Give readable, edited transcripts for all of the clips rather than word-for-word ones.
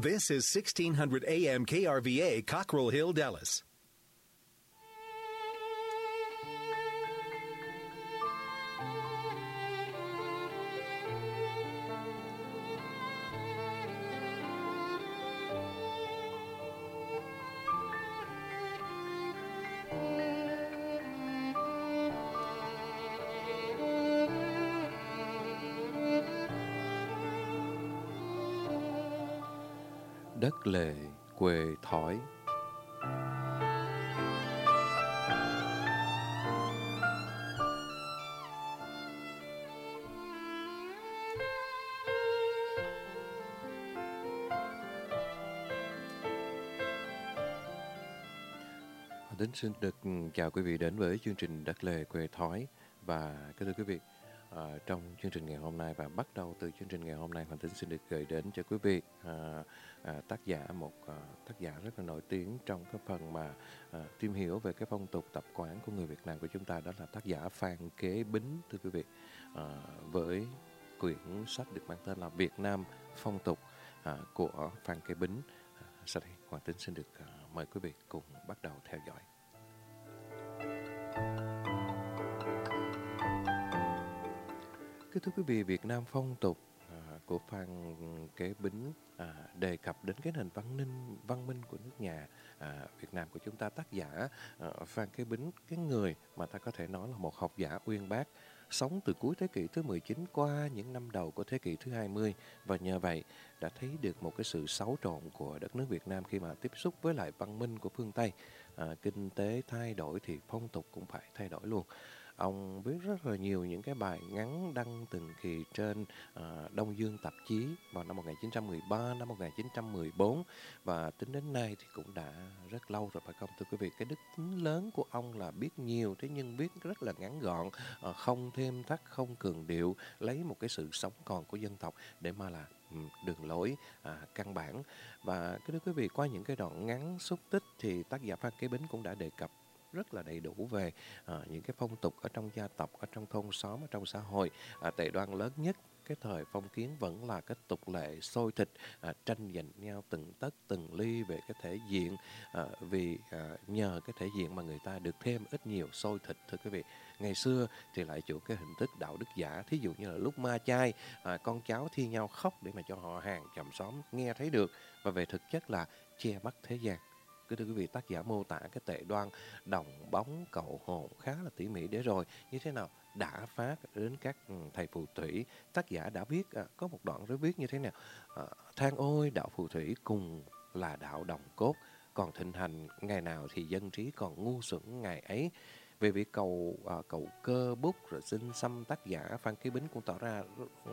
This is 1600 AM KRVA, Cockrell Hill, Dallas. Đất lề quê thói. Tính xin được chào quý vị đến với chương trình Đất lề quê thói. Và kính thưa quý vị, trong chương trình ngày hôm nay và bắt đầu từ chương trình ngày hôm nay, Hoàng Tính xin được gửi đến cho quý vị một tác giả rất là nổi tiếng trong cái phần mà tìm hiểu về cái phong tục tập quán của người Việt Nam của chúng ta, đó là tác giả Phan Kế Bính, thưa quý vị, với quyển sách được mang tên là Việt Nam Phong Tục của Phan Kế Bính. Sau đây Hoàng Tính xin được mời quý vị cùng bắt đầu theo dõi. Thưa quý vị, Việt Nam Phong Tục của Phan Kế Bính đề cập đến cái nền văn minh của nước nhà Việt Nam của chúng ta. Tác giả Phan Kế Bính, cái người mà ta có thể nói là một học giả uyên bác, sống từ cuối thế kỷ thứ 19 qua những năm đầu của thế kỷ thứ 20, và nhờ vậy đã thấy được một cái sự xáo trộn của đất nước Việt Nam khi mà tiếp xúc với lại văn minh của phương Tây. Kinh tế thay đổi thì phong tục cũng phải thay đổi luôn. Ông viết rất là nhiều những cái bài ngắn đăng từng kỳ trên Đông Dương tạp chí vào năm 1913, năm 1914, và tính đến nay thì cũng đã rất lâu rồi, phải không thưa quý vị? Cái đức tính lớn của ông là biết nhiều, thế nhưng viết rất là ngắn gọn, không thêm thắt, không cường điệu, lấy một cái sự sống còn của dân tộc để mà là đường lối căn bản. Và cái thưa quý vị, qua những cái đoạn ngắn xúc tích thì tác giả Phan Kế Bính cũng đã đề cập rất là đầy đủ về những cái phong tục ở trong gia tộc, ở trong thôn xóm, ở trong xã hội. Tệ đoan lớn nhất cái thời phong kiến vẫn là cái tục lệ xôi thịt, tranh giành nhau từng tấc từng ly về cái thể diện, vì nhờ cái thể diện mà người ta được thêm ít nhiều xôi thịt, thưa quý vị. Ngày xưa thì lại chủ cái hình thức đạo đức giả, thí dụ như là lúc ma chay, con cháu thi nhau khóc để mà cho họ hàng chòm xóm nghe thấy được, và về thực chất là che mắt thế gian. Thưa quý vị, tác giả mô tả cái tệ đoan đồng bóng cậu hồn khá là tỉ mỉ để rồi như thế nào đã phát đến các thầy phù thủy. Tác giả đã viết, có một đoạn rất viết như thế nào: than ôi đạo phù thủy cùng là đạo đồng cốt, còn thịnh hành ngày nào thì dân trí còn ngu xuẩn ngày ấy. Về việc cầu cơ bút rồi xin xăm, tác giả Phan Kế Bính cũng tỏ ra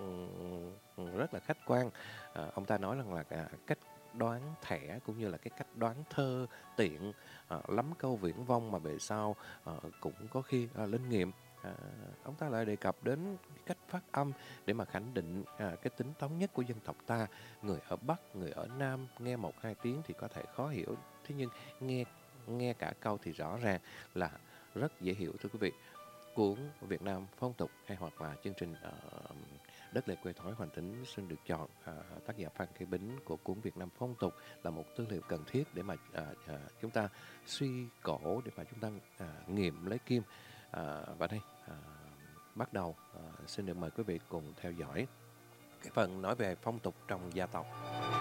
rất là khách quan. Ông ta nói rằng là cách đoán thẻ cũng như là cái cách đoán thơ tiện, lắm câu viển vông mà về sau cũng có khi linh nghiệm. Ông ta lại đề cập đến cách phát âm để mà khẳng định cái tính thống nhất của dân tộc ta. Người ở Bắc, người ở Nam nghe một hai tiếng thì có thể khó hiểu, thế nhưng nghe cả câu thì rõ ràng là rất dễ hiểu, thưa quý vị. Cuốn Việt Nam Phong Tục hay hoặc là chương trình Đất lề quê thói, Hoàng Tính xin được chọn tác giả Phan Kế Bính của cuốn Việt Nam Phong Tục là một tư liệu cần thiết để mà chúng ta suy cổ, để mà chúng ta nghiệm lấy kim. Và đây bắt đầu xin được mời quý vị cùng theo dõi cái phần nói về phong tục trong gia tộc.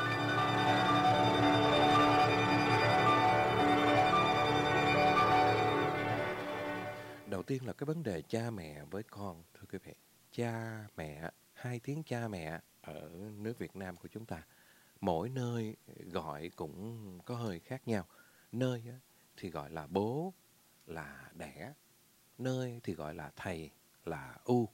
Đầu tiên là cái vấn đề cha mẹ với con, thưa quý vị. Cha mẹ, hai tiếng cha mẹ ở nước Việt Nam của chúng ta, mỗi nơi gọi cũng có hơi khác nhau. Nơi thì gọi là bố, là đẻ; nơi thì gọi là thầy, là u.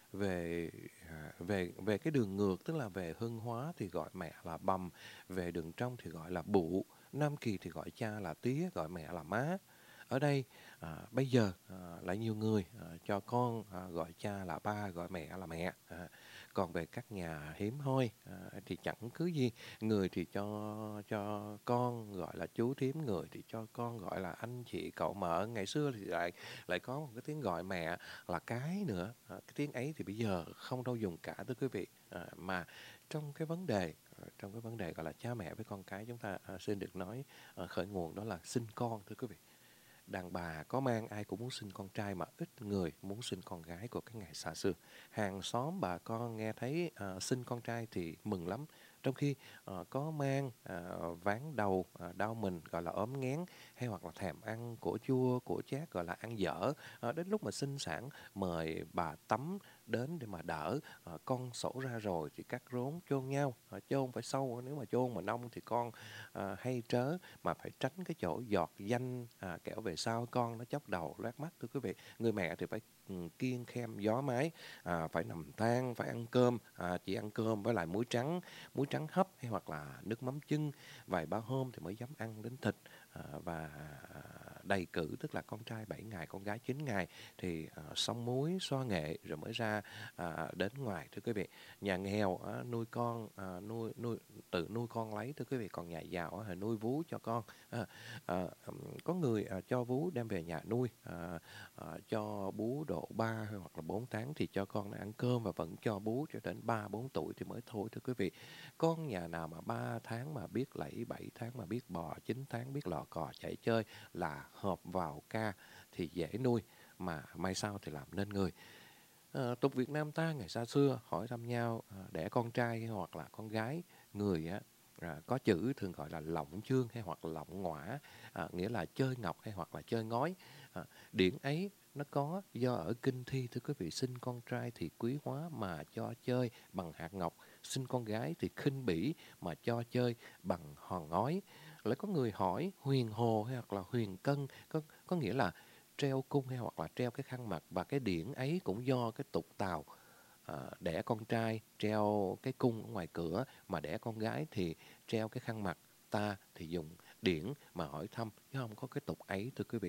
Về cái đường ngược, tức là về hưng hóa thì gọi mẹ là bầm, về đường trong thì gọi là bụ. Nam Kỳ thì gọi cha là tía, gọi mẹ là má. Ở đây bây giờ lại nhiều người cho con gọi cha là ba, gọi mẹ là mẹ. Còn về các nhà hiếm hoi thì chẳng cứ gì, người thì cho con gọi là chú thím, người thì cho con gọi là anh chị cậu mợ. Ngày xưa thì lại có một cái tiếng gọi mẹ là cái nữa. Cái tiếng ấy thì bây giờ không đâu dùng cả, thưa quý vị. Mà trong cái vấn đề trong cái vấn đề gọi là cha mẹ với con cái, chúng ta xin được nói khởi nguồn đó là sinh con, thưa quý vị. Đàn bà có mang ai cũng muốn sinh con trai, mà ít người muốn sinh con gái của cái ngày xa xưa. Hàng xóm bà con nghe thấy sinh con trai thì mừng lắm, trong khi có mang ván đầu đau mình gọi là ốm nghén, hay hoặc là thèm ăn của chua của chát gọi là ăn dở. Đến lúc mà sinh sản mời bà tắm đến để mà đỡ. Con sổ ra rồi thì cắt rốn chôn nhau, chôn phải sâu, nếu mà chôn mà nông thì con hay trớ, mà phải tránh cái chỗ giọt danh, kẻo về sau con nó chốc đầu loét mắt, thưa quý vị. Người mẹ thì phải kiêng khem gió mái, phải nằm than, phải ăn cơm, chỉ ăn cơm với lại muối trắng hấp hay hoặc là nước mắm chưng, vài ba hôm thì mới dám ăn đến thịt. Và đầy cử, tức là con trai 7 ngày, con gái 9 ngày thì xông muối, xoa nghệ rồi mới ra đến ngoài, thưa quý vị. Nhà nghèo nuôi con, tự nuôi con lấy, thưa quý vị, còn nhà giàu nuôi vú cho con. Có người cho vú đem về nhà nuôi, cho bú độ 3 hoặc là 4 tháng thì cho con nó ăn cơm, và vẫn cho bú cho đến 3-4 tuổi thì mới thôi, thưa quý vị. Con nhà nào mà 3 tháng mà biết lẫy, 7 tháng mà biết bò, 9 tháng biết lò cò chạy chơi là hợp vào ca thì dễ nuôi, mà mai sau thì làm nên người. Tục Việt Nam ta ngày xa xưa hỏi thăm nhau đẻ con trai hoặc là con gái, người có chữ thường gọi là lọng chương hay hoặc là lọng ngõa, nghĩa là chơi ngọc hay hoặc là chơi ngói. Điển ấy nó có do ở kinh thi, thưa quý vị, sinh con trai thì quý hóa mà cho chơi bằng hạt ngọc, sinh con gái thì khinh bỉ mà cho chơi bằng hòn ngói. Lại có người hỏi huyền hồ hay hoặc là huyền cân, có nghĩa là treo cung hay hoặc là treo cái khăn mặt, và cái điển ấy cũng do cái tục Tàu. Đẻ con trai treo cái cung ở ngoài cửa, mà đẻ con gái thì treo cái khăn mặt. Ta thì dùng điển mà hỏi thăm, chứ không có cái tục ấy, thưa quý vị.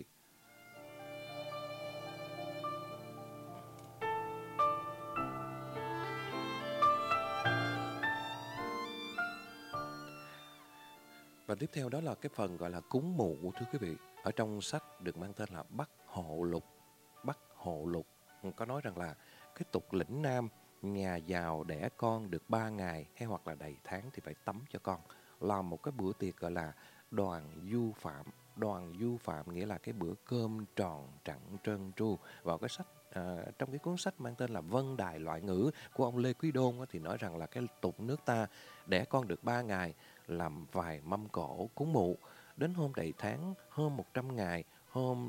Và tiếp theo đó là cái phần gọi là cúng mụ, thưa quý vị. Ở trong sách được mang tên là Bắc Hộ Lục. Bắc Hộ Lục có nói rằng là cái tục lĩnh Nam, nhà giàu đẻ con được 3 ngày hay hoặc là đầy tháng thì phải tắm cho con. Làm một cái bữa tiệc gọi là đoàn du phạm. Đoàn du phạm nghĩa là cái bữa cơm tròn trặn trơn tru. Vào cái sách trong cái cuốn sách mang tên là Vân Đài Loại Ngữ của ông Lê Quý Đôn thì nói rằng là cái tục nước ta đẻ con được 3 ngày làm vài mâm cỗ cúng mụ. Đến hôm đầy tháng, hôm 100 ngày, hôm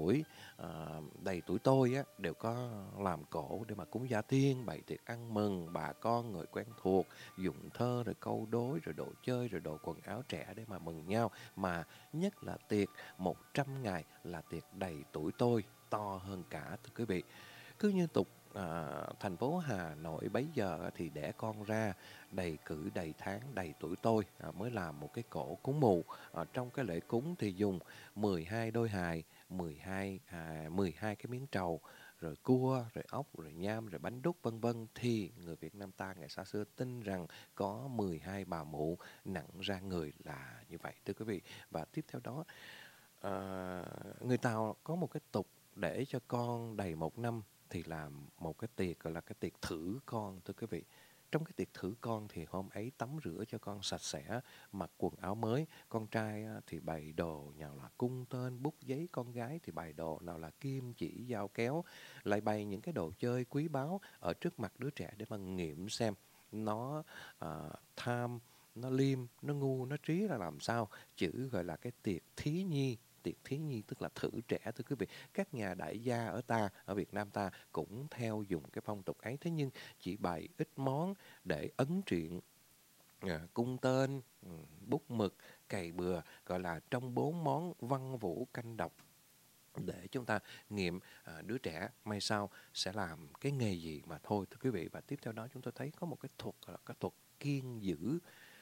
đầy tuổi tôi đều có làm cỗ để mà cúng gia tiên, bày tiệc ăn mừng bà con người quen thuộc, dùng thơ rồi câu đối rồi đồ chơi rồi đồ quần áo trẻ để mà mừng nhau. Mà nhất là tiệc 100 ngày là tiệc đầy tuổi tôi, to hơn cả, thưa quý vị. Cứ như tục thành phố Hà Nội bấy giờ thì đẻ con ra đầy cử đầy tháng đầy tuổi tôi mới làm một cái cỗ cúng mụ. Trong cái lễ cúng thì dùng 12 đôi hài, 12 cái miếng trầu, rồi cua, rồi ốc, rồi nham, rồi bánh đúc vân vân. Thì người Việt Nam ta ngày xa xưa tin rằng có 12 bà mụ nặng ra người là như vậy, thưa quý vị. Và tiếp theo đó người Tàu có một cái tục để cho con đầy 1 năm thì làm một cái tiệc gọi là cái tiệc thử con, thưa quý vị. Trong cái tiệc thử con thì hôm ấy tắm rửa cho con sạch sẽ, mặc quần áo mới. Con trai thì bày đồ nào là cung tên, bút giấy, con gái thì bày đồ nào là kim chỉ, dao kéo. Lại bày những cái đồ chơi quý báu ở trước mặt đứa trẻ để mà nghiệm xem nó tham, nó liêm, nó ngu, nó trí là làm sao. Chữ gọi là cái tiệc thí nhi. Tiệc thí nhi tức là thử trẻ, thưa quý vị. Các nhà đại gia ở Việt Nam ta cũng theo dùng cái phong tục ấy, thế nhưng chỉ bày ít món để ấn truyện, cung tên, bút mực, cày bừa, gọi là trong 4 món văn vũ canh đọc, để chúng ta nghiệm đứa trẻ mai sau sẽ làm cái nghề gì mà thôi, thưa quý vị. Và tiếp theo đó chúng tôi thấy có một cái thuật gọi là cái thuật kiêng giữ.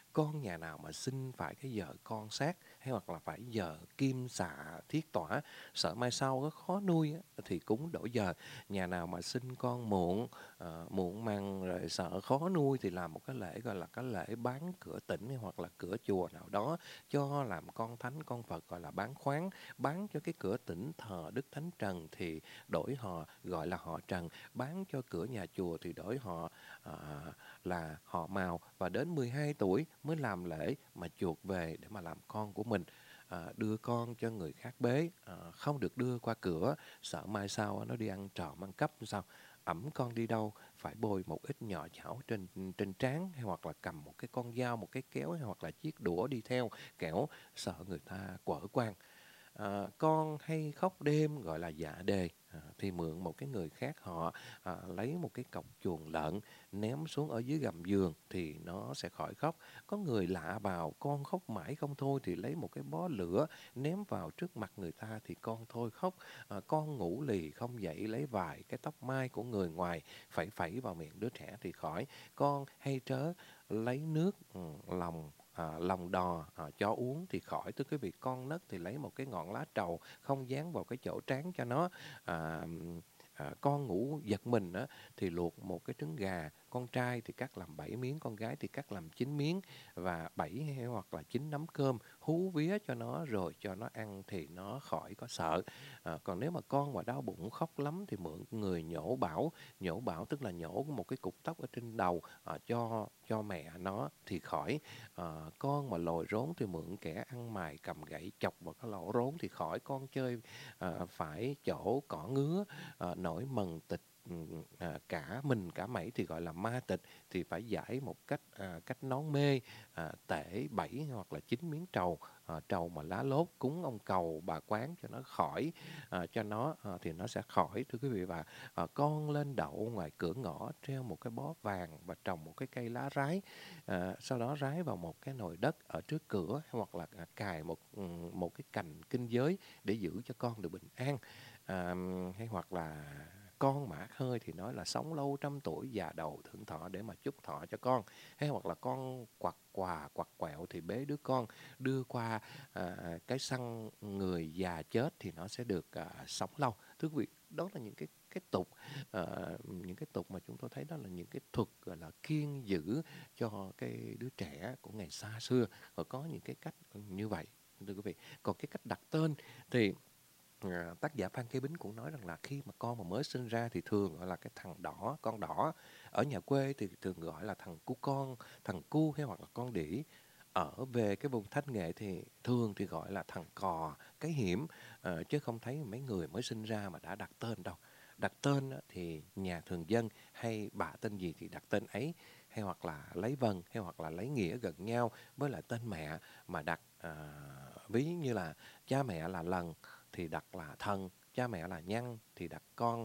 con nhà nào mà sinh phải cái giờ con sát hay hoặc là phải giờ kim xạ thiết tỏa, sợ mai sau nó khó nuôi á, thì cúng đổi giờ. Nhà nào mà sinh con muộn, muộn màng rồi sợ khó nuôi thì làm một cái lễ gọi là cái lễ bán cửa tỉnh hay hoặc là cửa chùa nào đó cho làm con thánh con Phật, gọi là bán khoáng, bán cho cái cửa tỉnh thờ Đức Thánh Trần thì đổi họ gọi là họ Trần, bán cho cửa nhà chùa thì đổi họ à, là họ Mào, và đến 12 tuổi mới làm lễ mà chuộc về để mà làm con của mình. Đưa con cho người khác bế, không được đưa qua cửa, sợ mai sau nó đi ăn trộm ăn cắp sao. Ẵm con đi đâu phải bồi một ít nhỏ chảo trên trên trán, hay hoặc là cầm một cái con dao, một cái kéo hay hoặc là chiếc đũa đi theo, kẻo sợ người ta quở quan. Con hay khóc đêm gọi là dạ đề, thì mượn một cái người khác họ lấy một cái cọc chuồng lợn ném xuống ở dưới gầm giường thì nó sẽ khỏi khóc. Có người lạ vào con khóc mãi không thôi thì lấy một cái bó lửa ném vào trước mặt người ta thì con thôi khóc. Con ngủ lì không dậy lấy vài cái tóc mai của người ngoài phẩy phẩy vào miệng đứa trẻ thì khỏi. Con hay trớ lấy nước lòng đò cho uống thì khỏi. Thưa quý vị, con nấc thì lấy một cái ngọn lá trầu không dán vào cái chỗ trán cho nó. à, con ngủ giật mình á, thì luộc một cái trứng gà, con trai thì cắt làm 7 miếng, con gái thì cắt làm 9 miếng, và 7 hay hoặc là 9 nắm cơm hú vía cho nó rồi cho nó ăn thì nó khỏi có sợ. Còn nếu mà con mà đau bụng khóc lắm thì mượn người nhổ bảo tức là nhổ một cái cục tóc ở trên đầu cho mẹ nó thì khỏi. Con mà lồi rốn thì mượn kẻ ăn mày cầm gậy chọc vào cái lỗ rốn thì khỏi. Con chơi phải chỗ cỏ ngứa, nổi mần tịch, cả mình cả mẩy thì gọi là ma tịch, thì phải giải một cách nón mê, tể 7 hoặc là 9 miếng trầu, trầu mà lá lốt cúng ông cầu bà quán cho nó khỏi, cho nó thì nó sẽ khỏi, thưa quý vị. Và con lên đậu ngoài cửa ngõ treo một cái bó vàng và trồng một cái cây lá rái, sau đó rái vào một cái nồi đất ở trước cửa, hoặc là cài một cái cành kinh giới để giữ cho con được bình an. Hay hoặc là con mã khơi thì nói là sống lâu trăm tuổi, già đầu thượng thọ để mà chúc thọ cho con. Hay hoặc là con quặt quà quặt quẹo thì bế đứa con đưa qua cái xăng người già chết thì nó sẽ được sống lâu. Thưa quý vị, đó là những cái tục, những cái tục mà chúng tôi thấy đó là những cái thuật gọi là kiêng giữ cho cái đứa trẻ của ngày xa xưa, và có những cái cách như vậy, thưa quý vị. Còn cái cách đặt tên thì tác giả Phan Kế Bính cũng nói rằng là khi mà con mà mới sinh ra thì thường gọi là cái thằng đỏ, con đỏ. Ở nhà quê thì thường gọi là thằng cu con, thằng cu hay hoặc là con đĩ. Ở về cái vùng Thanh Nghệ thì thường thì gọi là thằng cò, cái hiểm, chứ không thấy mấy người mới sinh ra mà đã đặt tên đâu. Đặt tên thì nhà thường dân hay bà tên gì thì đặt tên ấy, hay hoặc là lấy vần hay hoặc là lấy nghĩa gần nhau với lại tên mẹ mà đặt, ví như là cha mẹ là Lần thì đặt là Thần, cha mẹ là Nhăn thì đặt con,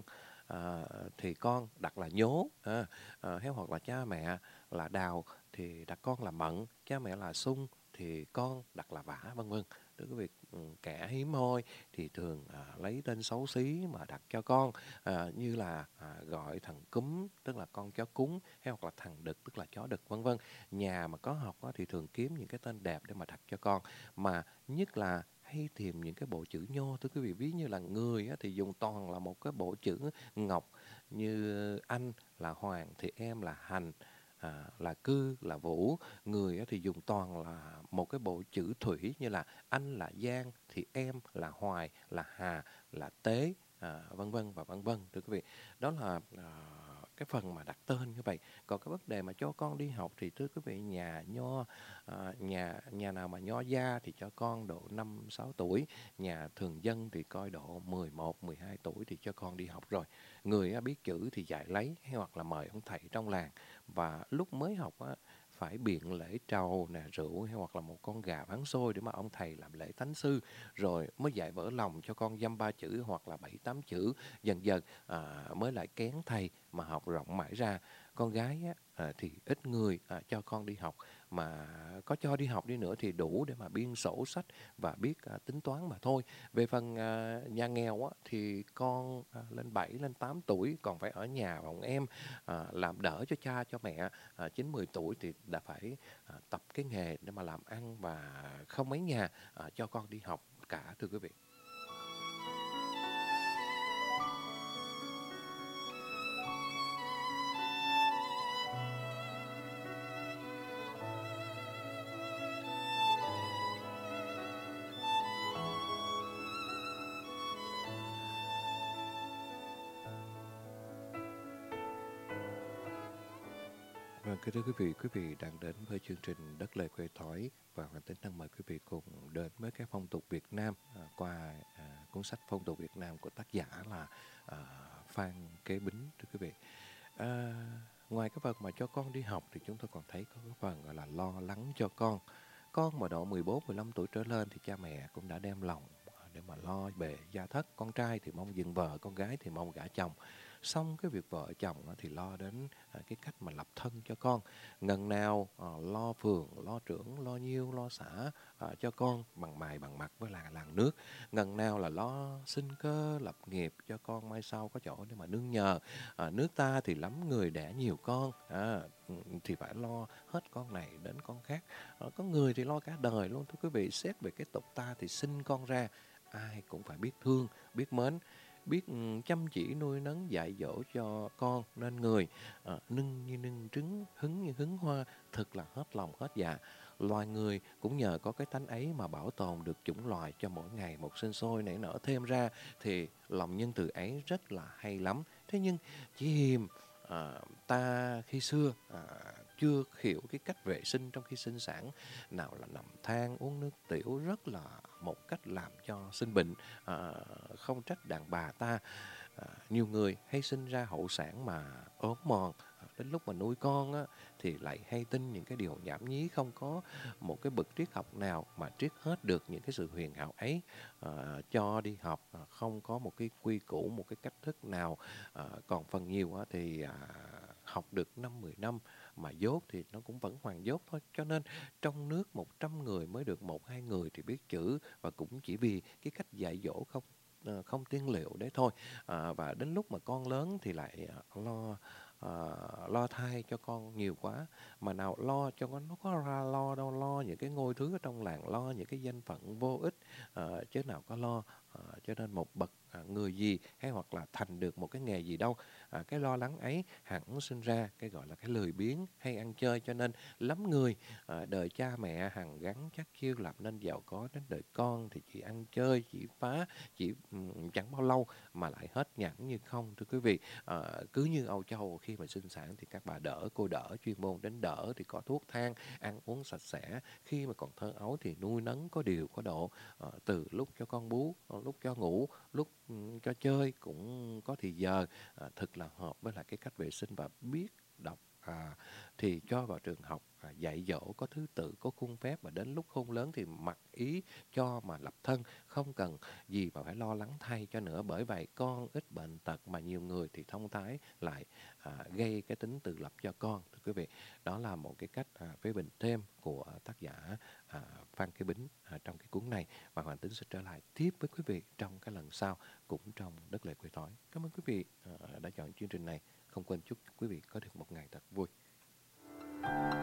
thì con đặt là Nhố, hay hoặc là cha mẹ là Đào thì đặt con là Mận, cha mẹ là Sung thì con đặt là Vả, vân vân. Đối với việc kẻ hiếm hoi thì thường lấy tên xấu xí mà đặt cho con, như là gọi thằng Cúm tức là con chó cúng, hay hoặc là thằng Đực tức là chó đực, vân vân. Nhà mà có học thì thường kiếm những cái tên đẹp để mà đặt cho con, mà nhất là hay tìm những cái bộ chữ Nho, thưa quý vị. Ví như là người thì dùng toàn là một cái bộ chữ Ngọc, như anh là Hoàng thì em là Hành, là Cư là Vũ. Người thì dùng toàn là một cái bộ chữ Thủy, như là anh là Giang thì em là Hoài là Hà là Tế, vân vân và vân vân, thưa quý vị. Đó là cái phần mà đặt tên như vậy. Còn cái vấn đề mà cho con đi học thì thưa quý vị, nhà Nho, nhà nào mà Nho gia thì cho con độ 5-6 tuổi, nhà thường dân thì coi độ 11-12 tuổi thì cho con đi học rồi. Người biết chữ thì dạy lấy, hay hoặc là mời ông thầy trong làng, và lúc mới học phải biện lễ trầu nè, rượu hay hoặc là một con gà bán xôi để mà ông thầy làm lễ thánh sư, rồi mới dạy vỡ lòng cho con dăm ba chữ hoặc là 7-8 chữ. Dần dần mới lại kén thầy mà học rộng mãi ra. Con gái á, thì ít người cho con đi học, mà có cho đi học đi nữa thì đủ để mà biên sổ sách và biết tính toán mà thôi. Về phần nhà nghèo á, thì con lên 7 lên 8 tuổi còn phải ở nhà, bọn em làm đỡ cho cha cho mẹ. 9 10 tuổi thì đã phải tập cái nghề để mà làm ăn, và không mấy nhà cho con đi học cả, thưa quý vị. Vâng, kính thưa quý vị đang đến với chương trình Đất Lề Quê Thói, và Hoàng Tính đang mời quý vị cùng đến với các phong tục Việt Nam qua cuốn sách Phong tục Việt Nam của tác giả là Phan Kế Bính, thưa quý vị. À, Ngoài cái phần mà cho con đi học thì chúng tôi còn thấy có cái phần gọi là lo lắng cho con. Con mà độ 14, 15 tuổi trở lên thì cha mẹ cũng đã đem lòng để mà lo bề gia thất. Con trai thì mong dựng vợ, con gái thì mong gả chồng. Xong cái việc vợ chồng thì lo đến cái cách mà lập thân cho con. Ngần nào lo phường, lo trưởng, lo nhiêu, lo xã cho con bằng mày bằng mặt với làng nước. Ngần nào là lo sinh cơ, lập nghiệp cho con mai sau có chỗ để mà nương nhờ. Nước ta thì lắm người đẻ nhiều con, thì phải lo hết con này đến con khác. Có người thì lo cả đời luôn, thưa quý vị. Xét về cái tục ta thì sinh con ra ai cũng phải biết thương, biết mến, biết chăm chỉ nuôi nấng dạy dỗ cho con nên người. Nưng như nưng trứng, hứng như hứng hoa, thật là hết lòng hết dạ. Loài người cũng nhờ có cái tánh ấy mà bảo tồn được chủng loài cho mỗi ngày một sinh sôi nảy nở thêm ra, thì lòng nhân từ ấy rất là hay lắm. Thế nhưng chỉ hiềm ta khi xưa chưa hiểu cái cách vệ sinh trong khi sinh sản, nào là nằm than uống nước tiểu, rất là một cách làm cho sinh bệnh. Không trách đàn bà ta, nhiều người hay sinh ra hậu sản mà ốm mòn. Đến lúc mà nuôi con á, thì lại hay tin những cái điều nhảm nhí, không có một cái bậc triết học nào mà triết hết được những cái sự huyền ảo ấy. Cho đi học không có một cái quy củ, một cái cách thức nào. Còn phần nhiều á, thì học được 5-10 năm mà dốt thì nó cũng vẫn hoàn dốt thôi. Cho nên trong nước 100 người mới được 1-2 người thì biết chữ, và cũng chỉ vì cái cách dạy dỗ không tiên liệu đấy thôi. Và đến lúc mà con lớn thì lại lo thai cho con nhiều quá, mà nào lo cho con, nó có ra lo đâu, lo những cái ngôi thứ ở trong làng, lo những cái danh phận vô ích, chứ nào có lo cho nên một bậc người gì, hay hoặc là thành được một cái nghề gì đâu. Cái lo lắng ấy hẳn sinh ra cái gọi là cái lười biếng hay ăn chơi. Cho nên lắm người đời cha mẹ hằng gắn chắc chiêu làm nên giàu có, đến đời con thì chỉ ăn chơi, chỉ phá, chỉ chẳng bao lâu mà lại hết nhẵn như không, thưa quý vị. Cứ như Âu Châu khi mà sinh sản thì các bà đỡ, cô đỡ chuyên môn đến đỡ thì có thuốc thang, ăn uống sạch sẽ. Khi mà còn thơ ấu thì nuôi nấng có điều có độ, từ lúc cho con bú, lúc cho ngủ, lúc cho chơi cũng có thì giờ. Thật là hợp với lại cái cách vệ sinh và biết đọc, thì cho vào trường học dạy dỗ có thứ tự, có khuôn phép, và đến lúc khôn lớn thì mặc ý cho mà lập thân, không cần gì mà phải lo lắng thay cho nữa. Bởi vậy con ít bệnh tật, mà nhiều người thì thông thái lại gây cái tính tự lập cho con, thưa quý vị. Đó là một cái cách phê bình thêm của tác giả Phan Kế Bính trong cái cuốn này, và Hoàng Tính sẽ trở lại tiếp với quý vị trong cái lần sau, cũng trong Đất Lề Quê Thói. Cảm ơn quý vị đã chọn chương trình này. Không quên chúc quý vị có được một ngày thật vui.